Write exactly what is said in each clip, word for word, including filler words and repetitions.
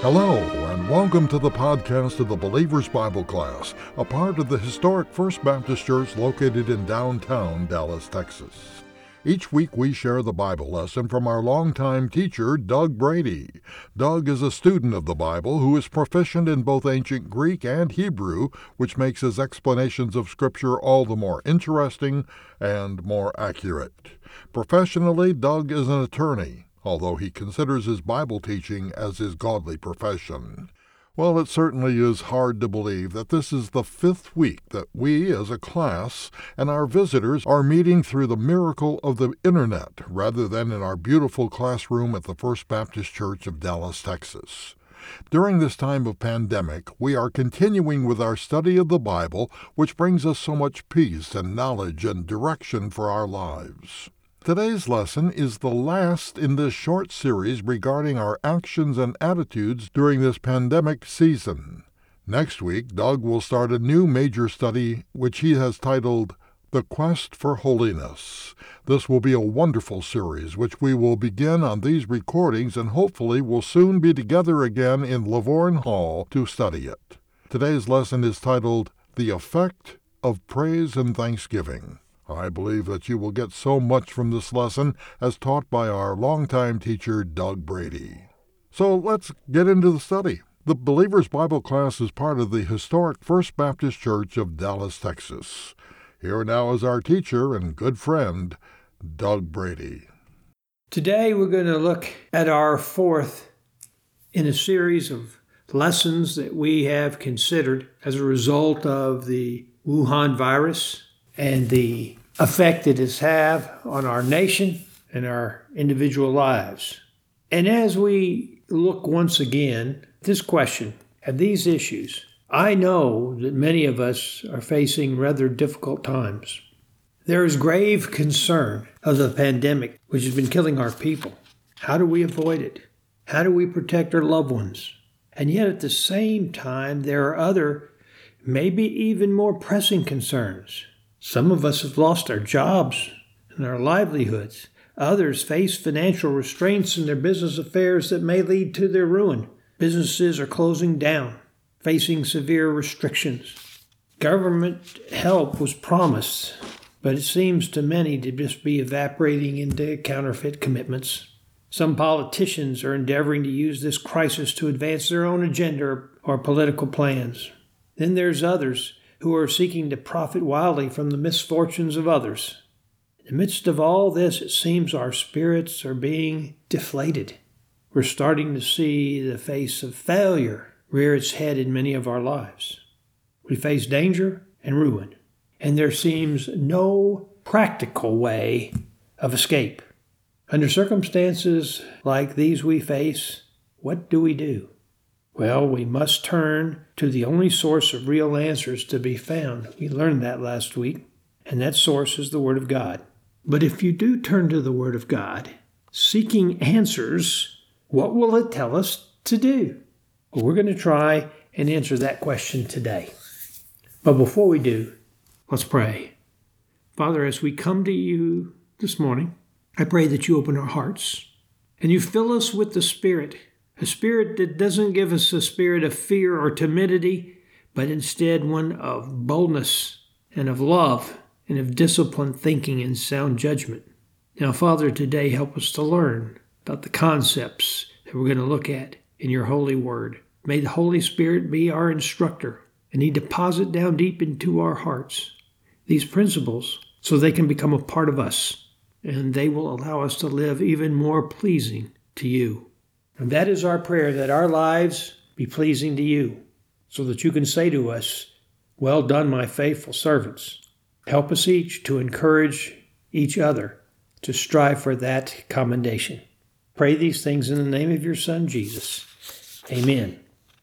Hello, and welcome to the podcast of the Believer's Bible Class, a part of the historic First Baptist Church located in downtown Dallas, Texas. Each week we share the Bible lesson from our longtime teacher, Doug Brady. Doug is a student of the Bible who is proficient in both ancient Greek and Hebrew, which makes his explanations of Scripture all the more interesting and more accurate. Professionally, Doug is an attorney, although he considers his Bible teaching as his godly profession. Well, it certainly is hard to believe that this is the fifth week that we, as a class, and our visitors are meeting through the miracle of the Internet rather than in our beautiful classroom at the First Baptist Church of Dallas, Texas. During this time of pandemic, we are continuing with our study of the Bible, which brings us so much peace and knowledge and direction for our lives. Today's lesson is the last in this short series regarding our actions and attitudes during this pandemic season. Next week, Doug will start a new major study which he has titled The Quest for Holiness. This will be a wonderful series which we will begin on these recordings and hopefully will soon be together again in Lavorne Hall to study it. Today's lesson is titled The Effect of Praise and Thanksgiving. I believe that you will get so much from this lesson as taught by our longtime teacher, Doug Brady. So let's get into the study. The Believer's Bible Class is part of the historic First Baptist Church of Dallas, Texas. Here now is our teacher and good friend, Doug Brady. Today we're going to look at our fourth in a series of lessons that we have considered as a result of the Wuhan virus and the effect it has had on our nation and our individual lives. And as we look once again at this question, at these issues, I know that many of us are facing rather difficult times. There is grave concern of the pandemic which has been killing our people. How do we avoid it? How do we protect our loved ones? And yet at the same time, there are other, maybe even more pressing concerns. Some of us have lost our jobs and our livelihoods. Others face financial restraints in their business affairs that may lead to their ruin. Businesses are closing down, facing severe restrictions. Government help was promised, but it seems to many to just be evaporating into counterfeit commitments. Some politicians are endeavoring to use this crisis to advance their own agenda or political plans. Then there's others who are seeking to profit wildly from the misfortunes of others. In the midst of all this, it seems our spirits are being deflated. We're starting to see the face of failure rear its head in many of our lives. We face danger and ruin, and there seems no practical way of escape. Under circumstances like these we face, what do we do? Well, we must turn to the only source of real answers to be found. We learned that last week, and that source is the Word of God. But if you do turn to the Word of God, seeking answers, what will it tell us to do? Well, we're going to try and answer that question today. But before we do, let's pray. Father, as we come to you this morning, I pray that you open our hearts and you fill us with the Spirit. A spirit that doesn't give us a spirit of fear or timidity, but instead one of boldness and of love and of disciplined thinking and sound judgment. Now, Father, today help us to learn about the concepts that we're going to look at in your holy word. May the Holy Spirit be our instructor, and he deposit down deep into our hearts these principles so they can become a part of us, and they will allow us to live even more pleasing to you. And that is our prayer, that our lives be pleasing to you, so that you can say to us, well done, my faithful servants. Help us each to encourage each other to strive for that commendation. Pray these things in the name of your Son, Jesus. Amen.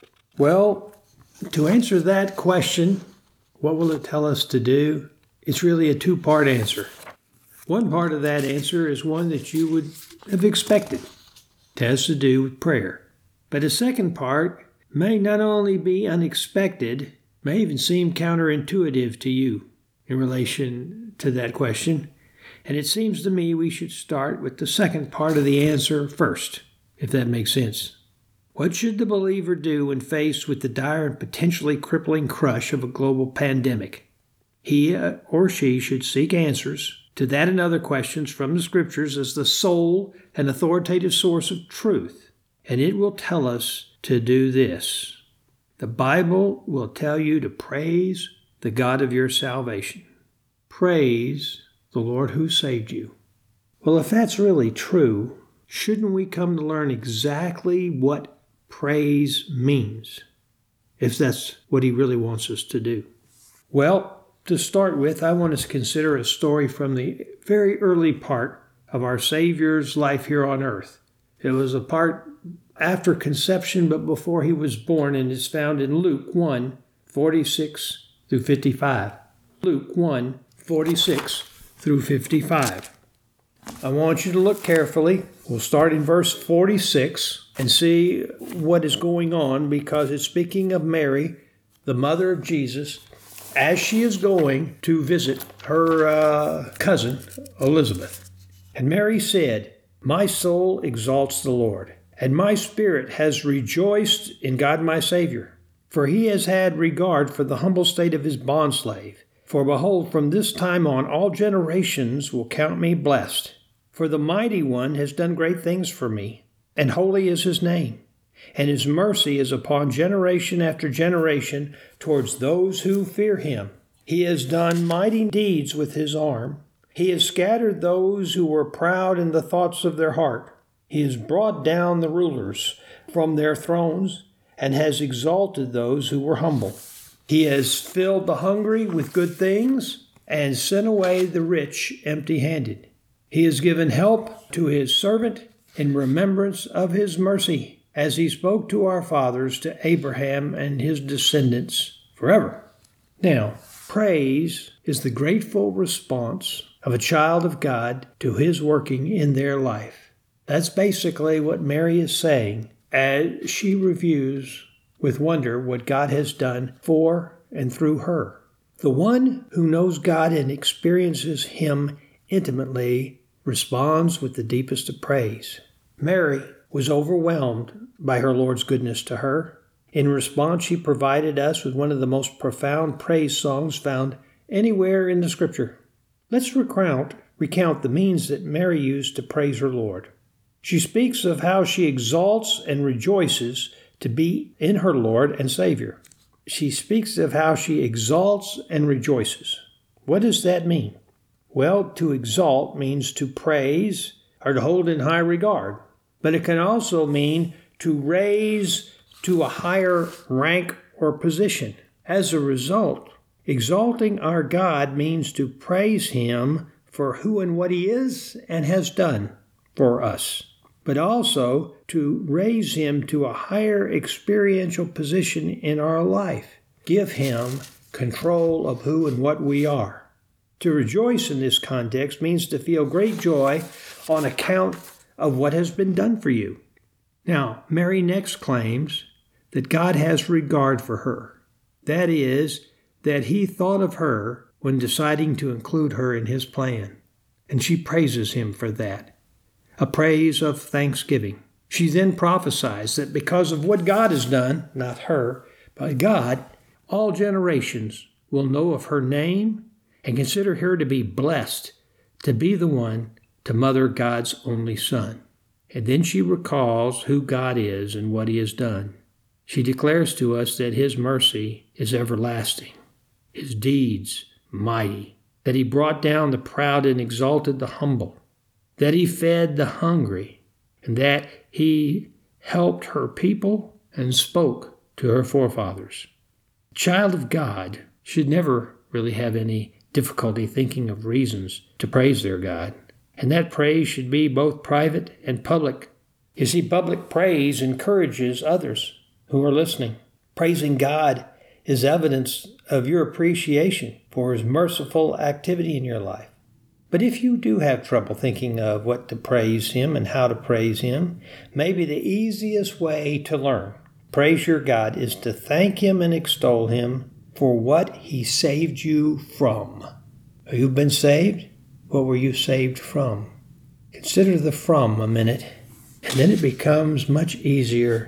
Well, to answer that question, what will it tell us to do? It's really a two-part answer. One part of that answer is one that you would have expected. It has to do with prayer. But the second part may not only be unexpected, may even seem counterintuitive to you in relation to that question. And it seems to me we should start with the second part of the answer first, if that makes sense. What should the believer do when faced with the dire and potentially crippling crush of a global pandemic? He or she should seek answers to that and other questions from the Scriptures as the sole and authoritative source of truth. And it will tell us to do this. The Bible will tell you to praise the God of your salvation. Praise the Lord who saved you. Well, if that's really true, shouldn't we come to learn exactly what praise means, if that's what he really wants us to do? Well, to start with, I want us to consider a story from the very early part of our Savior's life here on earth. It was a part after conception, but before he was born, and it's found in Luke one, forty-six through fifty-five. Luke one, forty-six through fifty-five. I want you to look carefully. We'll start in verse forty-six and see what is going on, because it's speaking of Mary, the mother of Jesus, as she is going to visit her uh, cousin, Elizabeth. And Mary said, "My soul exalts the Lord, and my spirit has rejoiced in God my Savior, for he has had regard for the humble state of his bondslave. For behold, from this time on all generations will count me blessed. For the Mighty One has done great things for me, and holy is his name. And his mercy is upon generation after generation towards those who fear him. He has done mighty deeds with his arm. He has scattered those who were proud in the thoughts of their heart. He has brought down the rulers from their thrones, and has exalted those who were humble. He has filled the hungry with good things, and sent away the rich empty-handed. He has given help to his servant in remembrance of his mercy, as he spoke to our fathers, to Abraham and his descendants forever." Now, praise is the grateful response of a child of God to his working in their life. That's basically what Mary is saying as she reviews with wonder what God has done for and through her. The one who knows God and experiences him intimately responds with the deepest of praise. Mary was overwhelmed by her Lord's goodness to her. In response, she provided us with one of the most profound praise songs found anywhere in the Scripture. Let's recount, recount the means that Mary used to praise her Lord. She speaks of how she exalts and rejoices to be in her Lord and Savior. She speaks of how she exalts and rejoices. What does that mean? Well, to exalt means to praise or to hold in high regard. But it can also mean to raise to a higher rank or position. As a result, exalting our God means to praise him for who and what he is and has done for us, but also to raise him to a higher experiential position in our life. Give him control of who and what we are. To rejoice in this context means to feel great joy on account of what has been done for you. Now, Mary next claims that God has regard for her. That is, that he thought of her when deciding to include her in his plan. And she praises him for that, a praise of thanksgiving. She then prophesies that because of what God has done, not her, but God, all generations will know of her name and consider her to be blessed, to be the one to mother God's only Son. And then she recalls who God is and what he has done. She declares to us that his mercy is everlasting, his deeds mighty, that he brought down the proud and exalted the humble, that he fed the hungry, and that he helped her people and spoke to her forefathers. A child of God should never really have any difficulty thinking of reasons to praise their God. And that praise should be both private and public. You see, public praise encourages others who are listening. Praising God is evidence of your appreciation for his merciful activity in your life. But if you do have trouble thinking of what to praise him and how to praise him, maybe the easiest way to learn praise your God is to thank him and extol him for what he saved you from. You've been saved? What were you saved from? Consider the from a minute, and then it becomes much easier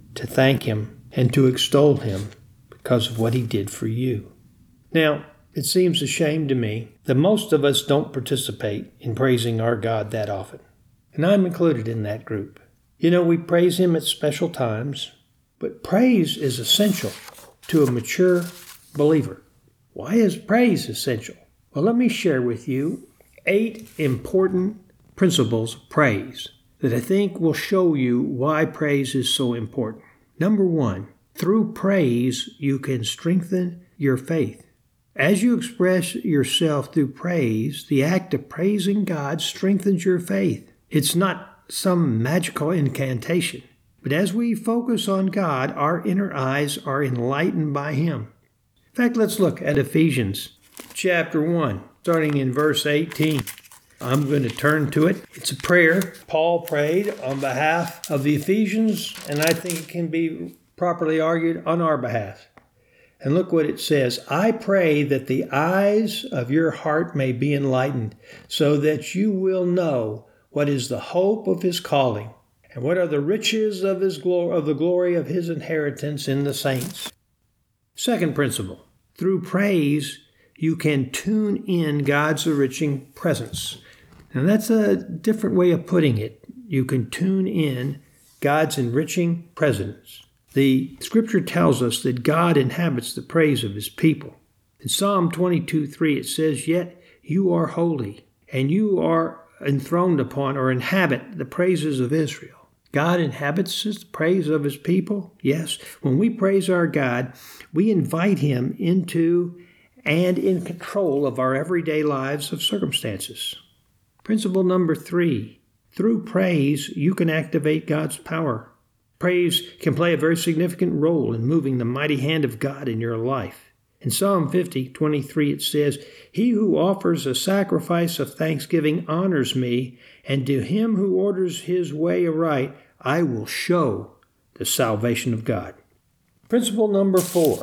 to thank Him and to extol Him because of what He did for you. Now, it seems a shame to me that most of us don't participate in praising our God that often. And I'm included in that group. You know, we praise Him at special times, but praise is essential to a mature believer. Why is praise essential? Well, let me share with you eight important principles of praise that I think will show you why praise is so important. Number one, through praise, you can strengthen your faith. As you express yourself through praise, the act of praising God strengthens your faith. It's not some magical incantation, but as we focus on God, our inner eyes are enlightened by Him. In fact, let's look at Ephesians chapter one, starting in verse eighteen. I'm going to turn to it. It's a prayer Paul prayed on behalf of the Ephesians, and I think it can be properly argued on our behalf. And look what it says. I pray that the eyes of your heart may be enlightened, so that you will know what is the hope of His calling, and what are the riches of His glory, of the glory of His inheritance in the saints. Second principle, through praise, you can tune in God's enriching presence. Now that's a different way of putting it. You can tune in God's enriching presence. The scripture tells us that God inhabits the praise of His people. In Psalm twenty-two three it says, Yet you are holy, and you are enthroned upon or inhabit the praises of Israel. God inhabits the praise of His people. Yes, when we praise our God, we invite Him into and in control of our everyday lives of circumstances. Principle number three, through praise, you can activate God's power. Praise can play a very significant role in moving the mighty hand of God in your life. In Psalm fifty twenty-three it says, He who offers a sacrifice of thanksgiving honors me, and to him who orders his way aright, I will show the salvation of God. Principle number four,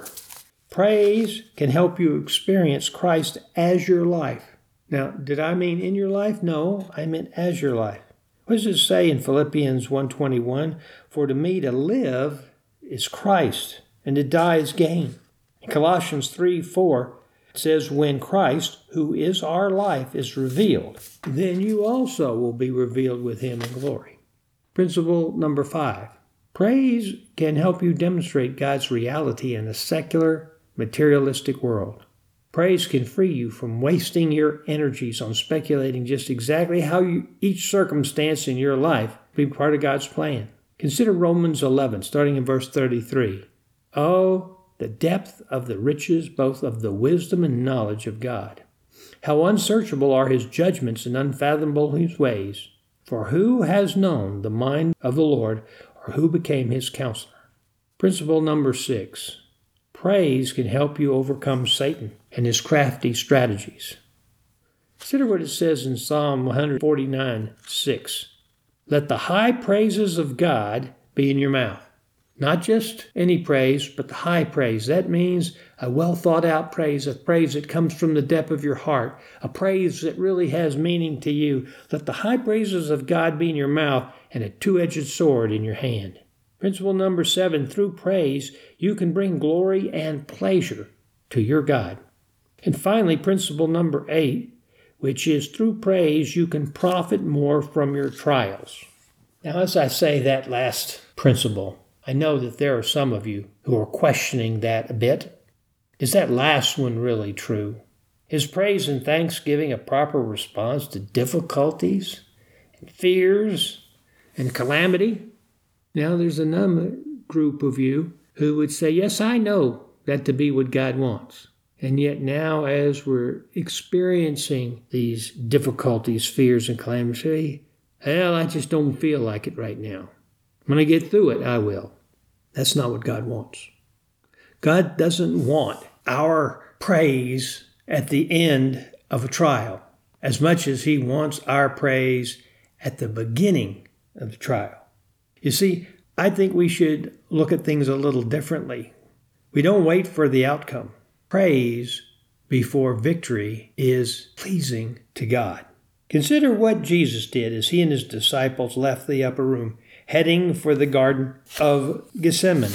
praise can help you experience Christ as your life. Now, did I mean in your life? No, I meant as your life. What does it say in Philippians one twenty-one? For to me to live is Christ, and to die is gain. In Colossians three four, it says, When Christ, who is our life, is revealed, then you also will be revealed with Him in glory. Principle number five. Praise can help you demonstrate God's reality in a secular, materialistic world. Praise can free you from wasting your energies on speculating just exactly how you, each circumstance in your life will be part of God's plan. Consider Romans eleven, starting in verse thirty-three. Oh, the depth of the riches both of the wisdom and knowledge of God. How unsearchable are His judgments and unfathomable His ways. For who has known the mind of the Lord, or who became His counselor? Principle number six. Praise can help you overcome Satan and his crafty strategies. Consider what it says in Psalm one forty-nine six. Let the high praises of God be in your mouth. Not just any praise, but the high praise. That means a well thought out praise, a praise that comes from the depth of your heart, a praise that really has meaning to you. Let the high praises of God be in your mouth and a two-edged sword in your hand. Principle number seven, through praise, you can bring glory and pleasure to your God. And finally, principle number eight, which is through praise, you can profit more from your trials. Now, as I say that last principle, I know that there are some of you who are questioning that a bit. Is that last one really true? Is praise and thanksgiving a proper response to difficulties and fears and calamity? Now, there's another group of you who would say, yes, I know that to be what God wants. And yet now, as we're experiencing these difficulties, fears, and calamities, well, I just don't feel like it right now. When I get through it, I will. That's not what God wants. God doesn't want our praise at the end of a trial as much as He wants our praise at the beginning of the trial. You see, I think we should look at things a little differently. We don't wait for the outcome. Praise before victory is pleasing to God. Consider what Jesus did as He and His disciples left the upper room heading for the Garden of Gethsemane.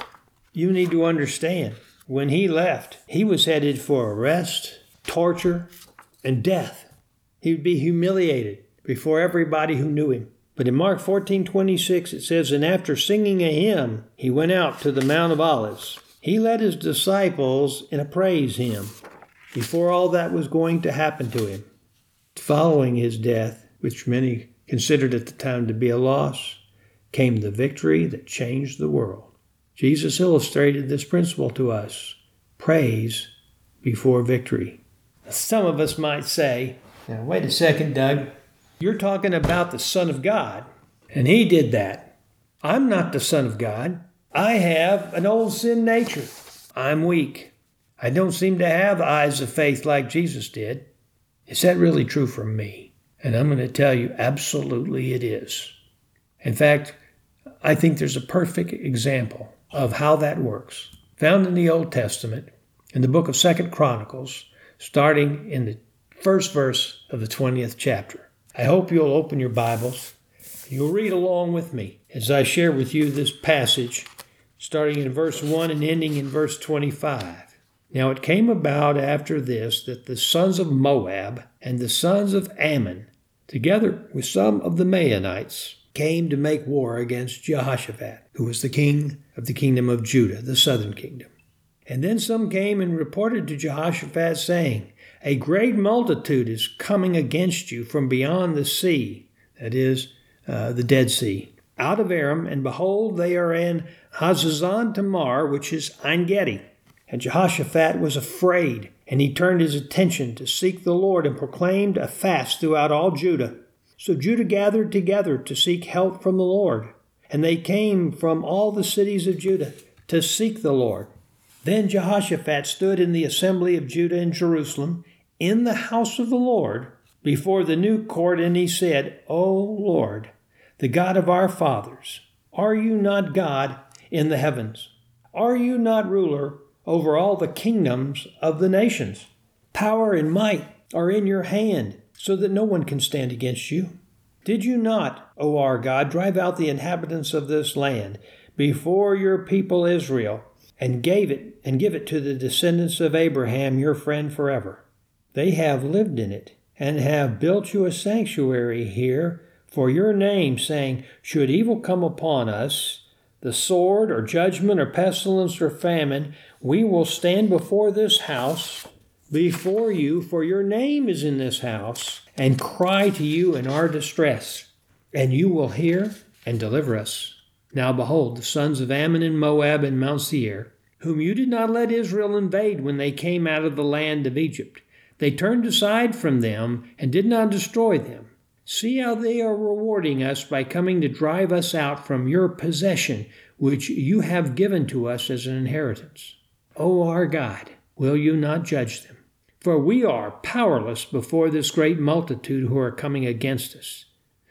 You need to understand, when he left, he was headed for arrest, torture, and death. He would be humiliated before everybody who knew him. But in Mark fourteen twenty-six, it says, "And after singing a hymn, he went out to the Mount of Olives. He led his disciples in a praise hymn before all that was going to happen to him." Following his death, which many considered at the time to be a loss, came the victory that changed the world. Jesus illustrated this principle to us: praise before victory. Some of us might say, "Now, wait a second, Doug. You're talking about the Son of God, and he did that. I'm not the Son of God. I have an old sin nature. I'm weak. I don't seem to have eyes of faith like Jesus did." Is that really true for me? And I'm going to tell you, absolutely it is. In fact, I think there's a perfect example of how that works, found in the Old Testament, in the book of Second Chronicles, starting in the first verse of the twentieth chapter. I hope you'll open your Bibles. You'll read along with me as I share with you this passage, starting in verse one and ending in verse twenty-five. "Now it came about after this that the sons of Moab and the sons of Ammon, together with some of the Maonites, came to make war against Jehoshaphat, who was the king of the kingdom of Judah, the southern kingdom. And then some came and reported to Jehoshaphat, saying, 'A great multitude is coming against you from beyond the sea,'" that is, uh, the Dead Sea, "out of Aram, and behold, they are in Hazazon Tamar, which is En-Gedi." And Jehoshaphat was afraid, and he turned his attention to seek the Lord and proclaimed a fast throughout all Judah. So Judah gathered together to seek help from the Lord, and they came from all the cities of Judah to seek the Lord. Then Jehoshaphat stood in the assembly of Judah in Jerusalem, in the house of the Lord, before the new court, and he said, "O Lord, the God of our fathers, are you not God in the heavens? Are you not ruler over all the kingdoms of the nations? Power and might are in your hand, so that no one can stand against you. Did you not, O our God, drive out the inhabitants of this land before your people Israel, and gave it and give it to the descendants of Abraham, your friend, forever? They have lived in it, and have built you a sanctuary here for your name, saying, should evil come upon us, the sword or judgment or pestilence or famine, we will stand before this house, before you, for your name is in this house, and cry to you in our distress, and you will hear and deliver us. Now behold, the sons of Ammon and Moab and Mount Seir, whom you did not let Israel invade when they came out of the land of Egypt, they turned aside from them and did not destroy them. See how they are rewarding us by coming to drive us out from your possession, which you have given to us as an inheritance. O our God, will you not judge them? For we are powerless before this great multitude who are coming against us.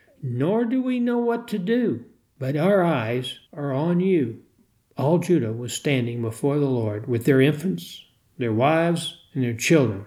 Nor do we know what to do, but our eyes are on you. All Judah was standing before the Lord with their infants, their wives, and their children.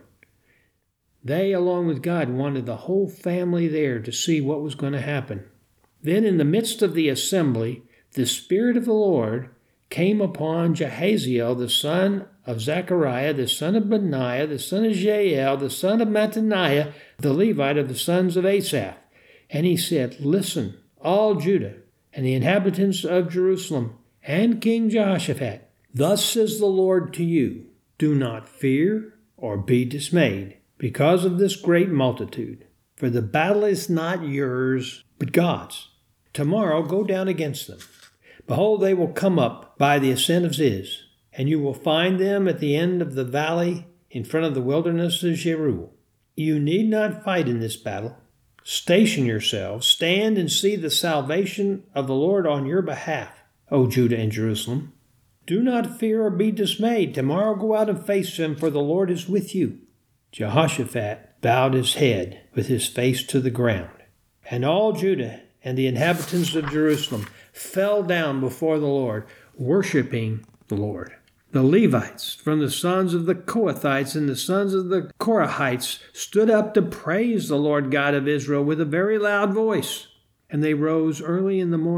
They, along with God, wanted the whole family there to see what was going to happen. Then in the midst of the assembly, the Spirit of the Lord came upon Jahaziel, the son of Zechariah, the son of Benaiah, the son of Jael, the son of Mattaniah, the Levite of the sons of Asaph. And he said, listen, all Judah and the inhabitants of Jerusalem and King Jehoshaphat, thus says the Lord to you, do not fear or be dismayed because of this great multitude, for the battle is not yours, but God's. Tomorrow go down against them. Behold, they will come up by the ascent of Ziz, and you will find them at the end of the valley in front of the wilderness of Jeruel. You need not fight in this battle. Station yourselves, stand and see the salvation of the Lord on your behalf, O Judah and Jerusalem. Do not fear or be dismayed. Tomorrow go out and face them, for the Lord is with you. Jehoshaphat bowed his head with his face to the ground, and all Judah and the inhabitants of Jerusalem fell down before the Lord, worshiping the Lord. The Levites from the sons of the Kohathites and the sons of the Korahites stood up to praise the Lord God of Israel with a very loud voice. And they rose early in the morning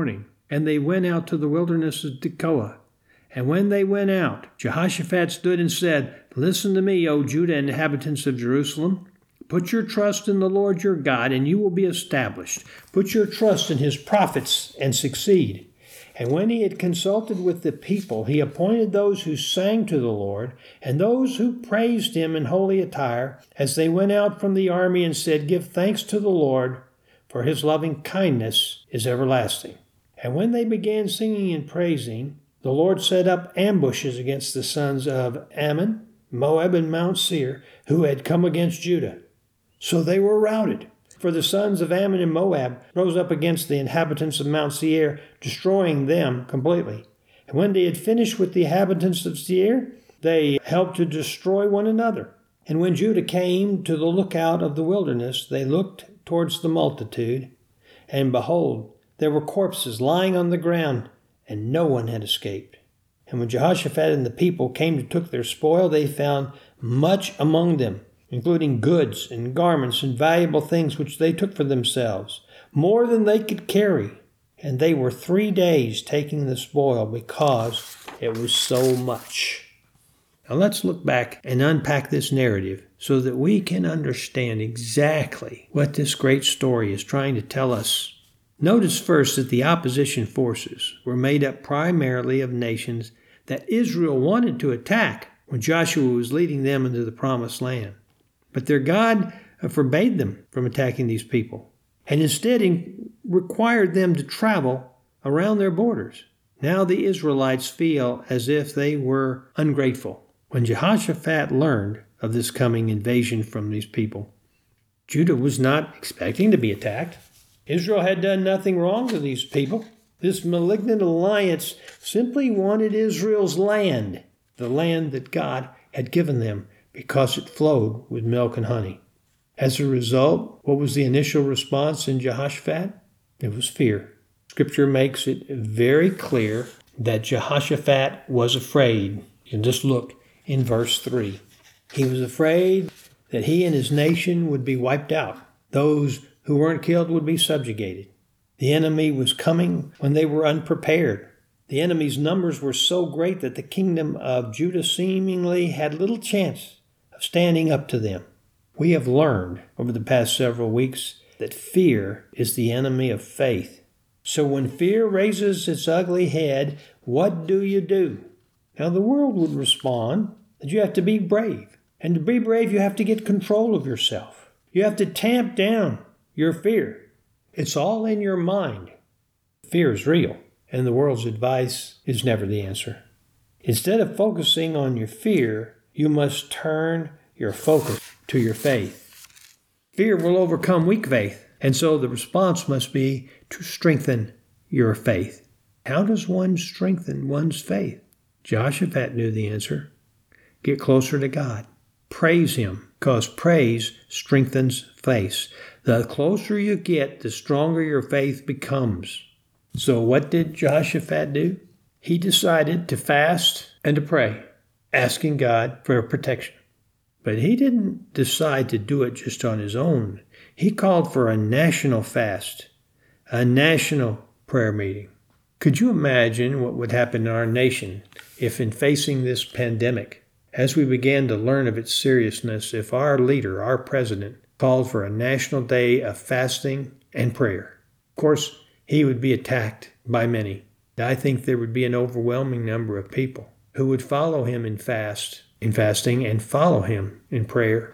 and they went out to the wilderness of Tekoa. And when they went out, Jehoshaphat stood and said, Listen to me, O Judah and inhabitants of Jerusalem. Put your trust in the Lord your God, and you will be established. Put your trust in his prophets and succeed. And when he had consulted with the people, he appointed those who sang to the Lord, and those who praised him in holy attire, as they went out from the army and said, Give thanks to the Lord, for his loving kindness is everlasting. And when they began singing and praising, the Lord set up ambushes against the sons of Ammon, Moab, and Mount Seir, who had come against Judah. So they were routed. For the sons of Ammon and Moab rose up against the inhabitants of Mount Seir, destroying them completely. And when they had finished with the inhabitants of Seir, they helped to destroy one another. And when Judah came to the lookout of the wilderness, they looked towards the multitude, and behold, there were corpses lying on the ground, and no one had escaped. And when Jehoshaphat and the people came to took their spoil, they found much among them, including goods and garments and valuable things which they took for themselves, more than they could carry. And they were three days taking the spoil because it was so much. Now let's look back and unpack this narrative so that we can understand exactly what this great story is trying to tell us. Notice first that the opposition forces were made up primarily of nations that Israel wanted to attack when Joshua was leading them into the promised land. But their God forbade them from attacking these people, and instead required them to travel around their borders. Now the Israelites feel as if they were ungrateful. When Jehoshaphat learned of this coming invasion from these people, Judah was not expecting to be attacked. Israel had done nothing wrong to these people. This malignant alliance simply wanted Israel's land, the land that God had given them, because it flowed with milk and honey. As a result, what was the initial response in Jehoshaphat? It was fear. Scripture makes it very clear that Jehoshaphat was afraid. You can just look in verse three. He was afraid that he and his nation would be wiped out. Those who weren't killed would be subjugated. The enemy was coming when they were unprepared. The enemy's numbers were so great that the kingdom of Judah seemingly had little chance of standing up to them. We have learned over the past several weeks that fear is the enemy of faith. So when fear raises its ugly head, what do you do? Now the world would respond that you have to be brave. And to be brave, you have to get control of yourself. You have to tamp down your fear. It's all in your mind. Fear is real, and the world's advice is never the answer. Instead of focusing on your fear, you must turn your focus to your faith. Fear will overcome weak faith, and so the response must be to strengthen your faith. How does one strengthen one's faith? Jehoshaphat knew the answer. Get closer to God. Praise him, because praise strengthens faith. The closer you get, the stronger your faith becomes. So what did Jehoshaphat do? He decided to fast and to pray, asking God for protection. But he didn't decide to do it just on his own. He called for a national fast, a national prayer meeting. Could you imagine what would happen in our nation if, in facing this pandemic, as we began to learn of its seriousness, if our leader, our president, called for a national day of fasting and prayer? Of course, he would be attacked by many. I think there would be an overwhelming number of people who would follow him in fast, in fasting and follow him in prayer.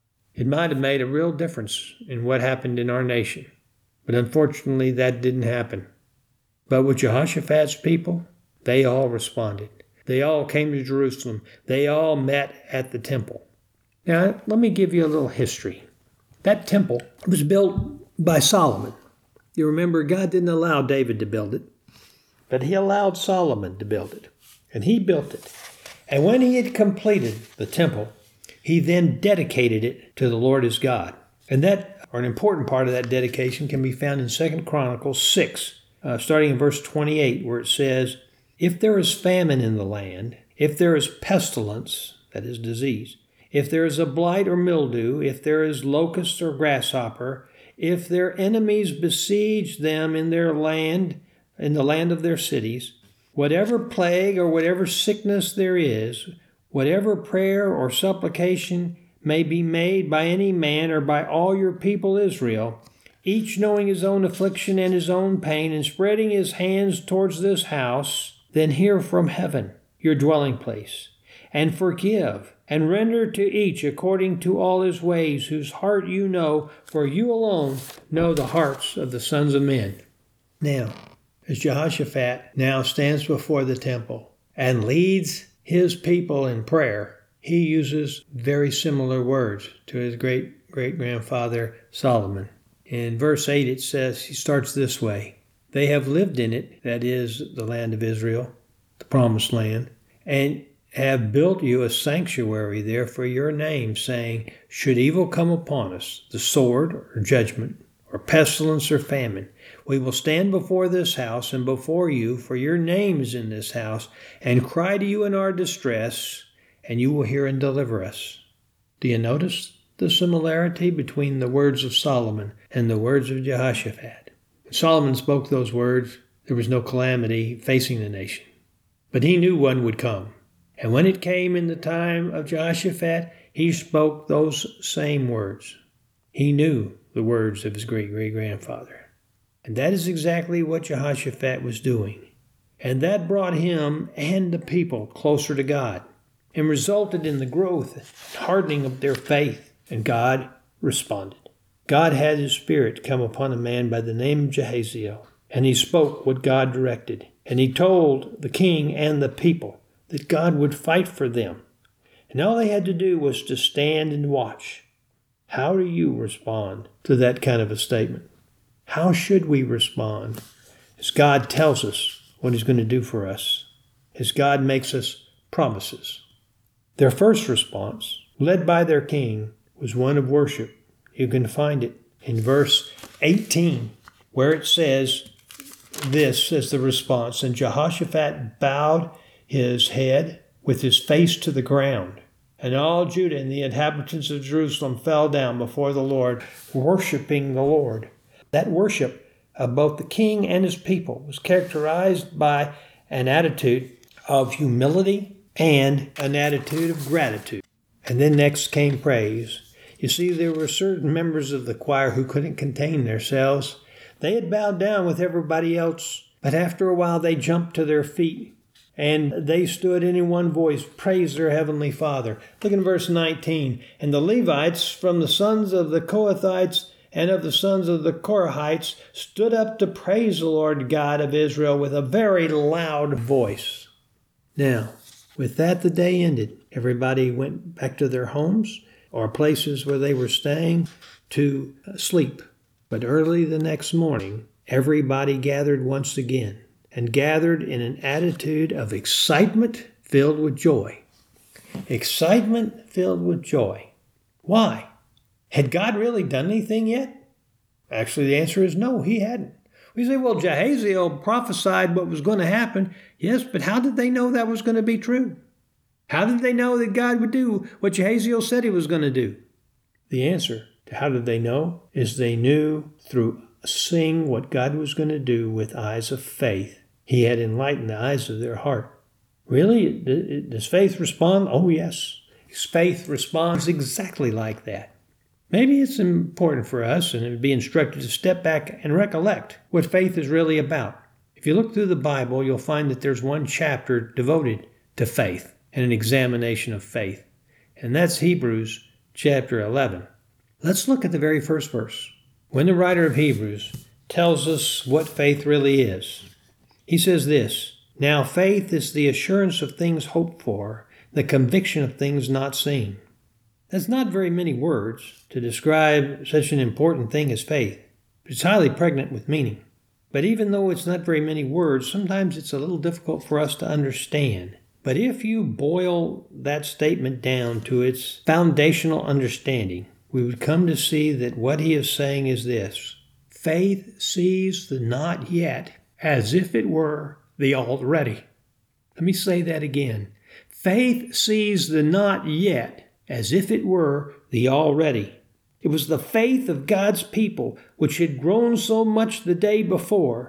It might have made a real difference in what happened in our nation. But unfortunately, that didn't happen. But with Jehoshaphat's people, they all responded. They all came to Jerusalem. They all met at the temple. Now, let me give you a little history. That temple was built by Solomon. You remember, God didn't allow David to build it, but he allowed Solomon to build it, and he built it. And when he had completed the temple, he then dedicated it to the Lord his God. And that, or an important part of that dedication, can be found in Second Chronicles six, uh, starting in verse twenty-eight, where it says, If there is famine in the land, if there is pestilence, that is disease, if there is a blight or mildew, if there is locust or grasshopper, if their enemies besiege them in their land, in the land of their cities, whatever plague or whatever sickness there is, whatever prayer or supplication may be made by any man or by all your people Israel, each knowing his own affliction and his own pain, and spreading his hands towards this house, then hear from heaven, your dwelling place, and forgive, and render to each according to all his ways, whose heart you know, for you alone know the hearts of the sons of men. Now, as Jehoshaphat now stands before the temple and leads his people in prayer, he uses very similar words to his great-great-grandfather Solomon. In verse eight it says, he starts this way, "They have lived in it," that is, the land of Israel, the promised land, "and have built you a sanctuary there for your name, saying, should evil come upon us, the sword or judgment, or pestilence or famine, we will stand before this house and before you, for your name is in this house, and cry to you in our distress, and you will hear and deliver us." Do you notice the similarity between the words of Solomon and the words of Jehoshaphat? When Solomon spoke those words, there was no calamity facing the nation. But he knew one would come. And when it came in the time of Jehoshaphat, he spoke those same words. He knew the words of his great-great-grandfather. And that is exactly what Jehoshaphat was doing. And that brought him and the people closer to God, and resulted in the growth and hardening of their faith. And God responded. God had his Spirit come upon a man by the name of Jahaziel, and he spoke what God directed. And he told the king and the people that God would fight for them. And all they had to do was to stand and watch. How do you respond to that kind of a statement? How should we respond as God tells us what he's going to do for us, as God makes us promises? Their first response, led by their king, was one of worship. You can find it in verse eighteen, where it says this as the response, "And Jehoshaphat bowed his head with his face to the ground, and all Judah and the inhabitants of Jerusalem fell down before the Lord, worshiping the Lord." That worship of both the king and his people was characterized by an attitude of humility and an attitude of gratitude. And then next came praise. You see, there were certain members of the choir who couldn't contain themselves. They had bowed down with everybody else, but after a while they jumped to their feet, and they stood and in one voice praised their heavenly Father. Look in verse nineteen. "And the Levites from the sons of the Kohathites and of the sons of the Korahites stood up to praise the Lord God of Israel with a very loud voice." Now, with that the day ended. Everybody went back to their homes or places where they were staying to sleep. But early the next morning, everybody gathered once again, and gathered in an attitude of excitement filled with joy. Excitement filled with joy. Why? Had God really done anything yet? Actually, the answer is no, he hadn't. We say, well, Jahaziel prophesied what was going to happen. Yes, but how did they know that was going to be true? How did they know that God would do what Jahaziel said he was going to do? The answer to how did they know is they knew through seeing what God was going to do with eyes of faith. He had enlightened the eyes of their heart. Really? Does faith respond? Oh, yes. Faith responds exactly like that. Maybe it's important for us and it would be instructed to step back and recollect what faith is really about. If you look through the Bible, you'll find that there's one chapter devoted to faith and an examination of faith. And that's Hebrews chapter eleven. Let's look at the very first verse. When the writer of Hebrews tells us what faith really is, he says this, "Now faith is the assurance of things hoped for, the conviction of things not seen." That's not very many words to describe such an important thing as faith, but it's highly pregnant with meaning. But even though it's not very many words, sometimes it's a little difficult for us to understand. But if you boil that statement down to its foundational understanding, we would come to see that what he is saying is this: faith sees the not yet as if it were the already. Let me say that again. Faith sees the not yet as if it were the already. It was the faith of God's people, which had grown so much the day before,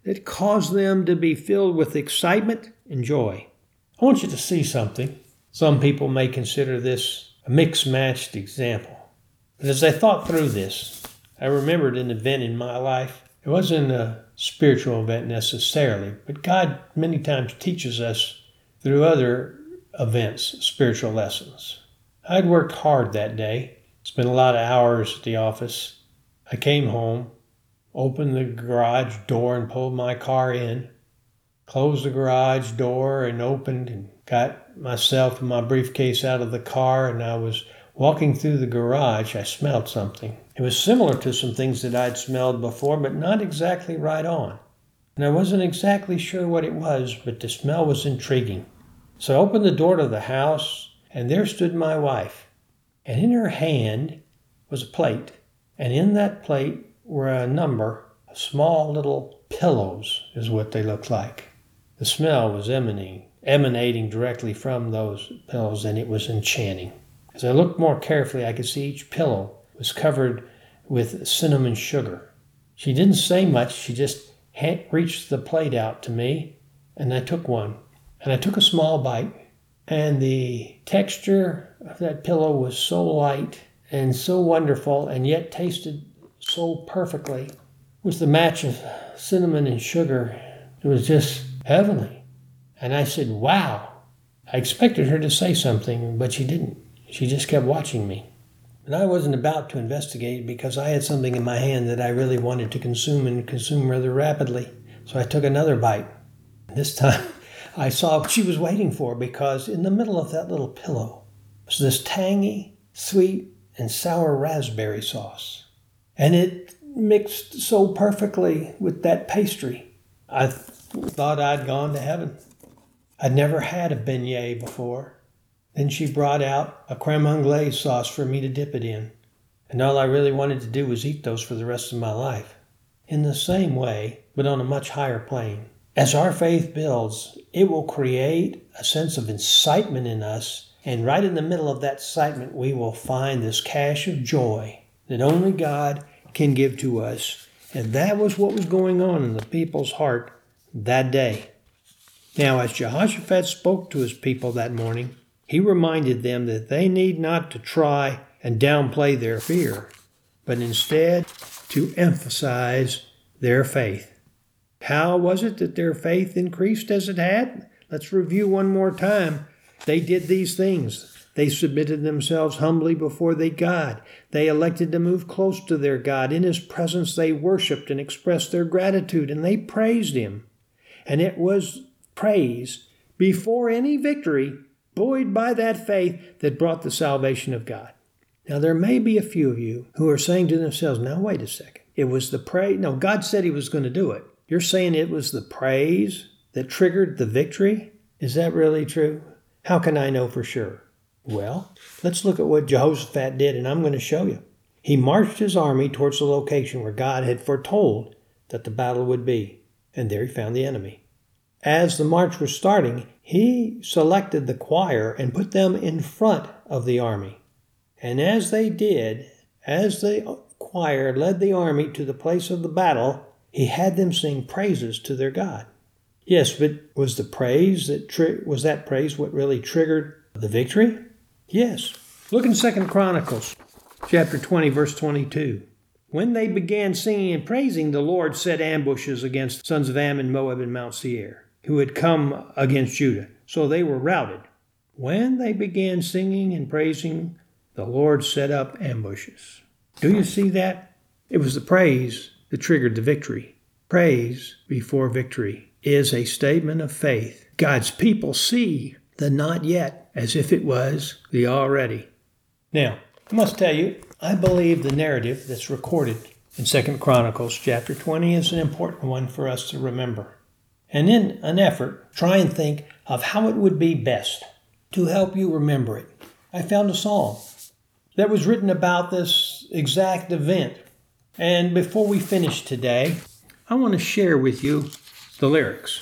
that caused them to be filled with excitement and joy. I want you to see something. Some people may consider this a mixed-matched example. But as I thought through this, I remembered an event in my life. It wasn't a spiritual event necessarily, but God many times teaches us through other events, spiritual lessons. I'd worked hard that day, spent a lot of hours at the office. I came home, opened the garage door and pulled my car in, closed the garage door and opened and got myself and my briefcase out of the car, and I was walking through the garage. I smelled something. It was similar to some things that I'd smelled before, but not exactly right on. And I wasn't exactly sure what it was, but the smell was intriguing. So I opened the door to the house, and there stood my wife. And in her hand was a plate. And in that plate were a number of small little pillows, is what they looked like. The smell was emanating, emanating directly from those pillows, and it was enchanting. As I looked more carefully, I could see each pillow was covered with cinnamon sugar. She didn't say much. She just reached the plate out to me, and I took one. And I took a small bite, and the texture of that pillow was so light and so wonderful, and yet tasted so perfectly. It was the match of cinnamon and sugar. It was just heavenly. And I said, wow. I expected her to say something, but she didn't. She just kept watching me. And I wasn't about to investigate because I had something in my hand that I really wanted to consume and consume rather rapidly. So I took another bite. This time I saw what she was waiting for, because in the middle of that little pillow was this tangy, sweet, and sour raspberry sauce. And it mixed so perfectly with that pastry. I th- thought I'd gone to heaven. I'd never had a beignet before. Then she brought out a creme anglaise sauce for me to dip it in. And all I really wanted to do was eat those for the rest of my life. In the same way, but on a much higher plane. As our faith builds, it will create a sense of incitement in us. And right in the middle of that excitement, we will find this cache of joy that only God can give to us. And that was what was going on in the people's heart that day. Now, as Jehoshaphat spoke to his people that morning, he reminded them that they need not to try and downplay their fear, but instead to emphasize their faith. How was it that their faith increased as it had? Let's review one more time. They did these things. They submitted themselves humbly before their God. They elected to move close to their God. In His presence they worshiped and expressed their gratitude, and they praised Him. And it was praise before any victory, buoyed by that faith, that brought the salvation of God. Now, there may be a few of you who are saying to themselves, now wait a second. It was the praise. No, God said He was going to do it. You're saying it was the praise that triggered the victory? Is that really true? How can I know for sure? Well, let's look at what Jehoshaphat did, and I'm going to show you. He marched his army towards the location where God had foretold that the battle would be, and there he found the enemy. As the march was starting, he selected the choir and put them in front of the army. And as they did, as the choir led the army to the place of the battle, he had them sing praises to their God. Yes, but was the praise that tri- was that praise what really triggered the victory? Yes. Look in Second Chronicles, chapter twenty, verse twenty-two. When they began singing and praising, the Lord set ambushes against sons of Ammon, Moab, and Mount Seir, who had come against Judah. So they were routed. When they began singing and praising, the Lord set up ambushes. Do you see that? It was the praise that triggered the victory. Praise before victory is a statement of faith. God's people see the not yet as if it was the already. Now, I must tell you, I believe the narrative that's recorded in Second Chronicles chapter twenty is an important one for us to remember. And in an effort, try and think of how it would be best to help you remember it. I found a psalm that was written about this exact event. And before we finish today, I want to share with you the lyrics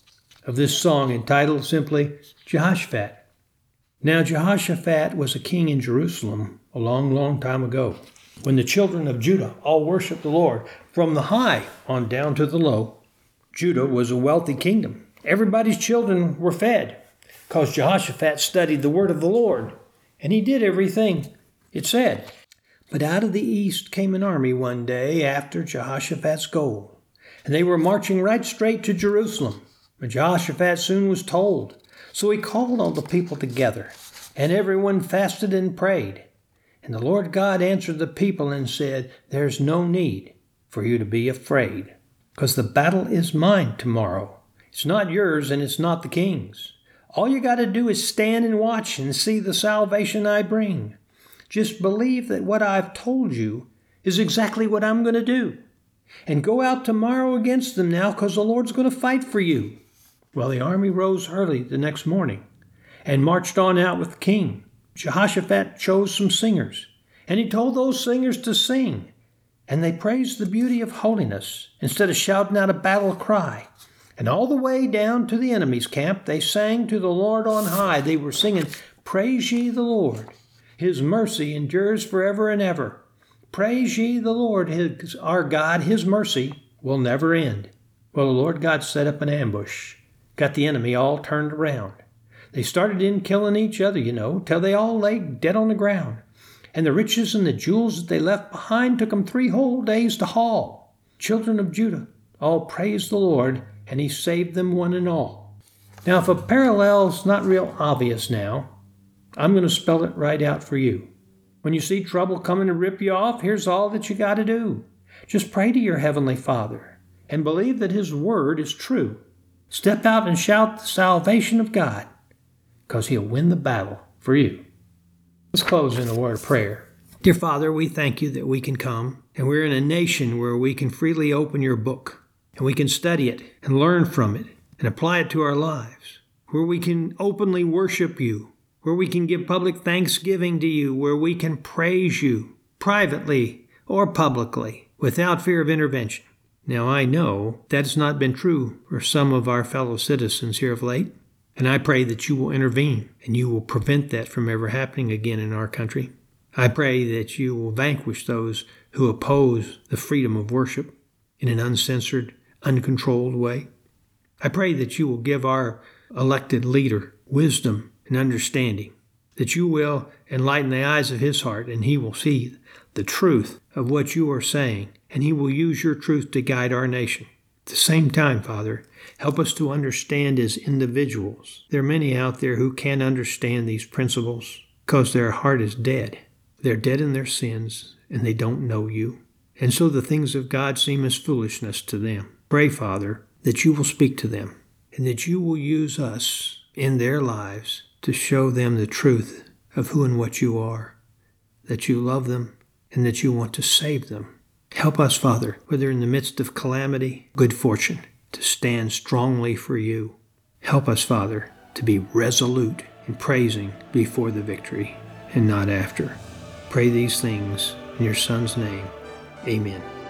of this song entitled simply Jehoshaphat. Now Jehoshaphat was a king in Jerusalem a long, long time ago, when the children of Judah all worshiped the Lord from the high on down to the low. Judah was a wealthy kingdom. Everybody's children were fed because Jehoshaphat studied the word of the Lord, and he did everything it said. But out of the east came an army one day after Jehoshaphat's goal, and they were marching right straight to Jerusalem. But Jehoshaphat soon was told, so he called all the people together, and everyone fasted and prayed. And the Lord God answered the people and said, "There's no need for you to be afraid, because the battle is mine tomorrow. It's not yours and it's not the king's. All you got to do is stand and watch and see the salvation I bring. Just believe that what I've told you is exactly what I'm going to do. And go out tomorrow against them now, because the Lord's going to fight for you." Well, the army rose early the next morning and marched on out with the king. Jehoshaphat chose some singers, and he told those singers to sing. And they praised the beauty of holiness instead of shouting out a battle cry. And all the way down to the enemy's camp, they sang to the Lord on high. They were singing, "Praise ye the Lord. His mercy endures forever and ever. Praise ye the Lord, his, our God. His mercy will never end." Well, the Lord God set up an ambush, got the enemy all turned around. They started in killing each other, you know, till they all lay dead on the ground. And the riches and the jewels that they left behind took them three whole days to haul. Children of Judah all praised the Lord, and he saved them one and all. Now, if a parallel's not real obvious now, I'm going to spell it right out for you. When you see trouble coming to rip you off, here's all that you got to do. Just pray to your Heavenly Father and believe that His Word is true. Step out and shout the salvation of God, because He'll win the battle for you. Let's close in a word of prayer. Dear Father, we thank you that we can come, and we're in a nation where we can freely open your book, and we can study it and learn from it and apply it to our lives, where we can openly worship you, where we can give public thanksgiving to you, where we can praise you privately or publicly without fear of intervention. Now, I know that's not been true for some of our fellow citizens here of late, and I pray that you will intervene and you will prevent that from ever happening again in our country. I pray that you will vanquish those who oppose the freedom of worship in an uncensored, uncontrolled way. I pray that you will give our elected leader wisdom and understanding, that you will enlighten the eyes of his heart, and he will see the truth of what you are saying, and he will use your truth to guide our nation. At the same time, Father, help us to understand as individuals. There are many out there who can't understand these principles because their heart is dead. They're dead in their sins, and they don't know you. And so the things of God seem as foolishness to them. Pray, Father, that you will speak to them, and that you will use us in their lives to show them the truth of who and what you are, that you love them, and that you want to save them. Help us, Father, whether in the midst of calamity, good fortune, to stand strongly for you. Help us, Father, to be resolute in praising before the victory and not after. Pray these things in your Son's name. Amen.